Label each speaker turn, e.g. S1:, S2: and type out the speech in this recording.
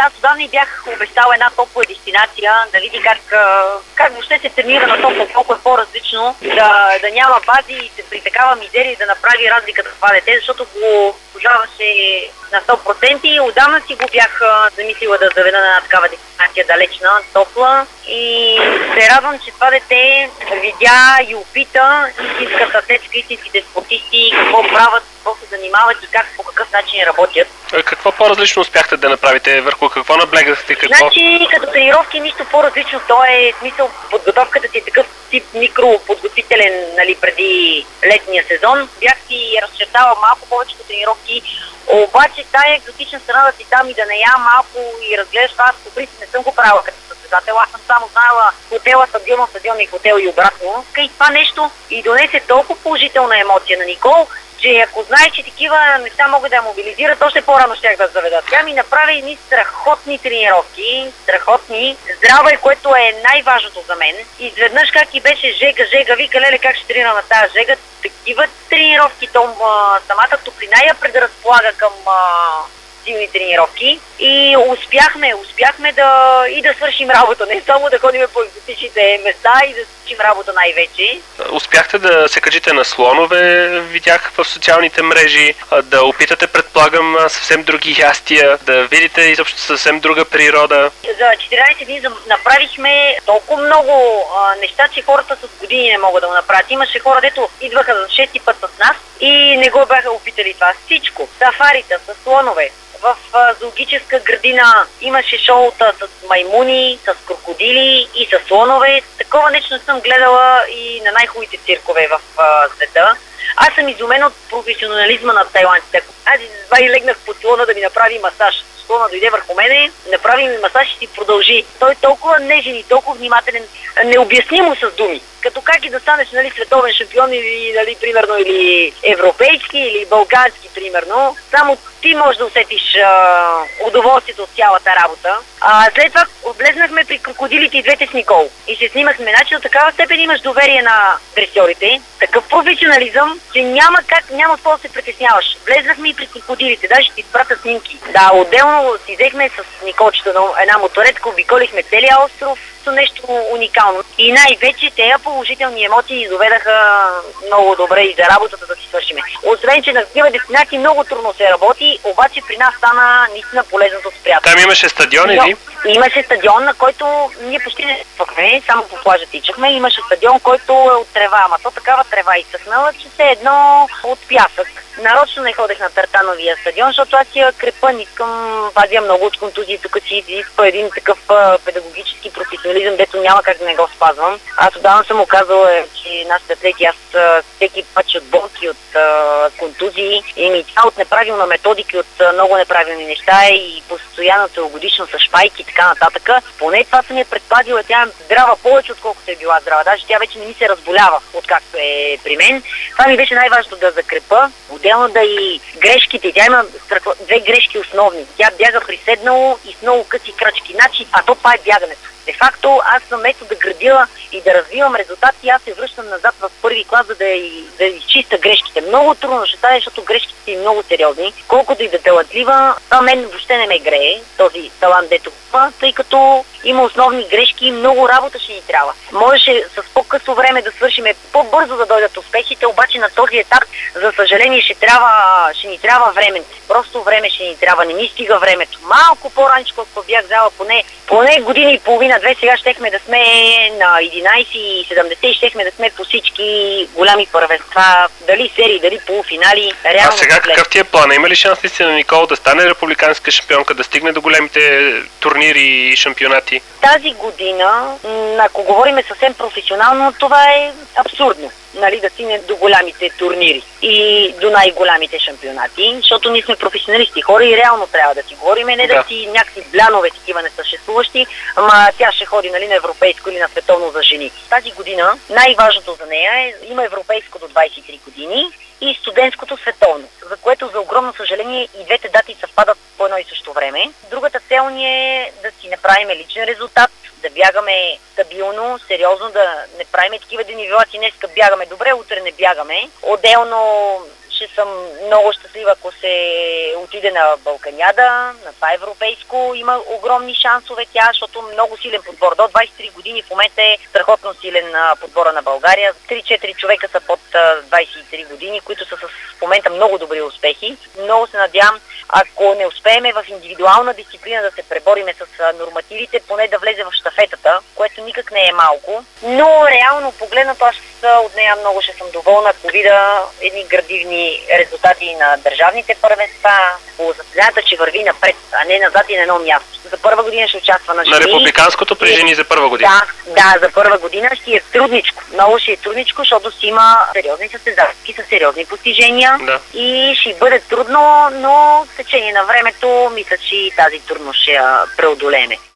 S1: Аз отдавна и бях обещала една топла дестинация, да види как въобще се тренира на топла, колко е по-различно, да няма бази и при такава мизерия да направи разликата в това дете, защото го обожаваше на 100% и отдавна си го бях замислила да заведа на една такава дестинация далечна, топла и се радвам, че това дете видя и опита истинската сечка, истинските спортисти, какво правят, какво се занимават и по какъв начин работят.
S2: Какво по-различно успяхте да направите? Върху какво наблегнахте?
S1: Значи, като тренировки нищо по-различно, то е смисъл, подготовката си е такъв тип микроподготвителен, нали, преди летния сезон. Бях си разчертала малко повечето тренировки, обаче тая екзотична страна да си там и да не ям малко и разгледаш това, по принцип не съм го правила като състезател. Аз съм само знаела хотела, стадион и хотел и обратно. И това нещо и донесе толкова положителна емоция на Никол, че ако знае, че такива неща могат да я мобилизират, още по-рано щях да заведат. Тя ми направи едни страхотни тренировки, страхотни, здрава е, което е най-важното за мен. Изведнъж как и беше жега, вика, леле, как ще тренирам на тази жега, такива тренировки, самата топлина я предразполага към силни тренировки и успяхме да свършим работа, не само да ходим по екзотичните места и да свършим работа най-вече.
S2: Успяхте да се качите на слонове, видях в социалните мрежи, да опитате, предполагам, съвсем други ястия, да видите изобщо съвсем друга природа.
S1: За 14 дни направихме толкова много неща, че хората с години не могат да го направят. Имаше хора, дето идваха за 6 път с нас и не го бяха опитали това. Всичко. Сафарита с слонове. В зоологическа градина имаше шоута с маймуни, с крокодили и с слонове. Такова нещо не съм гледала и на най-хубавите циркове в света. Аз съм изумен от професионализма на тайландците. Аз и легнах под слона да ми направи масаж. Слона дойде върху мене, направи ми масаж и си продължи. Той е толкова нежен и толкова внимателен, необяснимо с думи. Като как и да станеш, нали, световен шампион или, нали, примерно, или европейски, или български, примерно. Само ти можеш да усетиш удоволствието от цялата работа. След това влезнахме при крокодилите и двете с Никол. И се снимахме. Значи до такава степен имаш доверие на дресьорите, такъв професионализъм, че няма какво да се притесняваш. Влезнахме и при крокодилите, даже ще ти изпратя снимки. Да, отделно си взехме с Николчето на една моторетка, обиколихме целия остров, нещо уникално. И най-вече тези положителни емоции доведаха много добре и за работата да си свършиме. Освен, че на такива дестинации много трудно се работи, обаче при нас стана наистина полезното с приятел.
S2: Там имаше стадион или?
S1: Имаше стадион, на който ние почти не спъхме, само по плажа тичахме. Имаше стадион, който е от трева, ама то такава трева изсъхнала, че се едно от пясък. Нарочно не ходех на Тартановия стадион, защото аз я крепа, не искам, пазя много от контузии, тук си изисква един такъв педагогически професионализъм, дето няма как да не го спазвам. Аз отдавна съм оказала, че нашите атлети, аз всеки път от болки, от контузии и тя от неправилна методики, от много неправилни неща и постоянно целогодишно с шпайки и така нататък. Поне това съм я предпазила, тя е здрава повече, отколкото е била здрава. Даже тя вече не ми се разболява, откакто е при мен. Това ми беше най-важното да закрепа. Отделно да и грешките. Тя има две грешки основни. Тя бяга приседнало и с много къси крачки. Значи, а то това е бягането. Де факто, аз съм вместо да градила и да развивам резултати, аз се връщам назад в първи клас, за да изчиста грешките. Много трудно ще стане, защото грешките са много сериозни. Колкото и да талантлива, това мен въобще не ме грее, този талант, дето тъй като има основни грешки и много работа ще ни трябва. Можеше с по-късо време да свършиме по-бързо да дойдат успехите, обаче на този етап, за съжаление, ще ни трябва време. Просто време ще ни трябва, не ни стига времето. Малко по-раничко, ако бях взяла поне година и половина, две, сега щехме да сме на 11,70 и щехме да сме по всички голями първенства, дали серии, дали полуфинали.
S2: Реално а сега какъв ти е план? Има ли шанс наистина на Никол да стане републиканска шампионка, да стигне до големите турнири и шампионати?
S1: Тази година, ако говорим съвсем професионално, това е абсурдно. Нали, да стигне до голямите турнири и до най-голямите шампионати, защото ние сме професионалисти хора и реално трябва да си говорим, не да си някакви блянове такива несъществуващи, ама тя ще ходи, нали, на европейско или на световно за жени. Тази година най-важното за нея е, има европейско до 23 години и студентското световно, за което за огромно съжаление и двете дати съвпадат по едно и също време. Другата цел ни е да си направим личен резултат, да бягаме стабилно, сериозно, да не правим такива денивелации. Днеска бягаме добре, утре не бягаме. Отделно ще съм много щастлива, ако се отиде на Балканяда, на това европейско. Има огромни шансове тя, защото много силен подбор. До 23 години в момента е страхотно силен подбора на България. 3-4 човека са под 23 години, които са в момента много добри успехи. Много се надявам, ако не успееме в индивидуална дисциплина да се пребориме с нормативите, поне да влезе в щафетата, което никак не е малко. Но реално погледнато аз от нея много ще съм доволна, ако видя едни градивни резултати на държавните първенства, по състезанията, че върви напред, а не назад и на едно място. За първа година ще участва на жени.
S2: На републиканското при жени за първа година.
S1: Да, за първа година ще е трудничко. Много ще е трудничко, защото си има сериозни състезатели с сериозни постижения.
S2: Да.
S1: И ще бъде трудно, но в течение на времето мисля, че и тази трудност ще я преодолеме.